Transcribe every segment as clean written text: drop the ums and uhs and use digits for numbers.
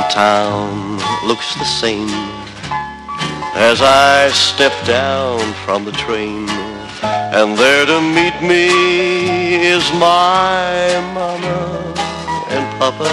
town looks the same as I step down from the train, and there to meet me is my mama and papa.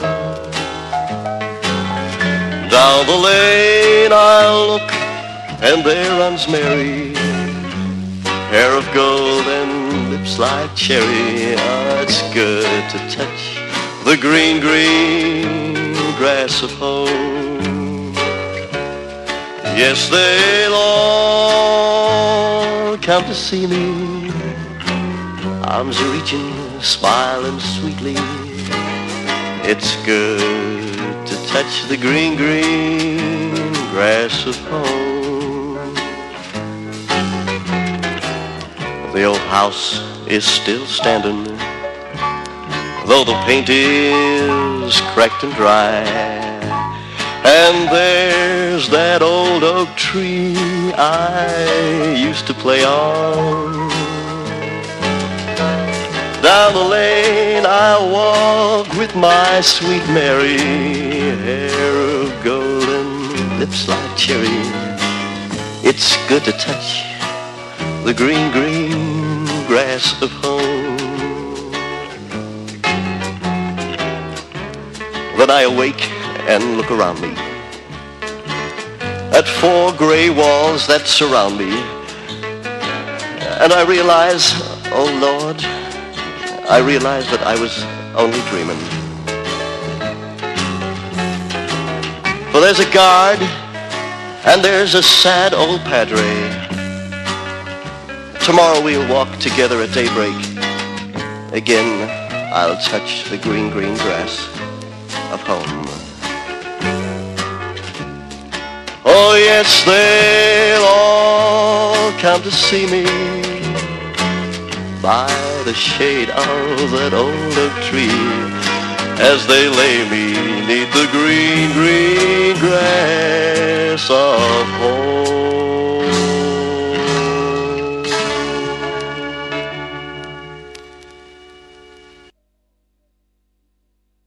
Down the lane I look, and there runs Mary, hair of gold and lips like cherry. Oh, it's good to touch the green, green grass of home. Yes, they'll all come to see me, arms reaching, smiling sweetly. It's good to touch the green, green grass of home. The old house is still standing, though the paint is cracked and dry, and there's that old oak tree I used to play on. Down the lane I walk with my sweet Mary, hair of gold and lips like cherry. It's good to touch the green, green grass of home. Then I awake and look around me at four gray walls that surround me, and I realize, oh Lord, I realize that I was only dreaming. For there's a guard and there's a sad old padre. Tomorrow we'll walk together at daybreak. Again, I'll touch the green, green grass of home. Oh yes, they'll all come to see me by the shade of that old oak tree, as they lay me 'neath the green, green grass of home.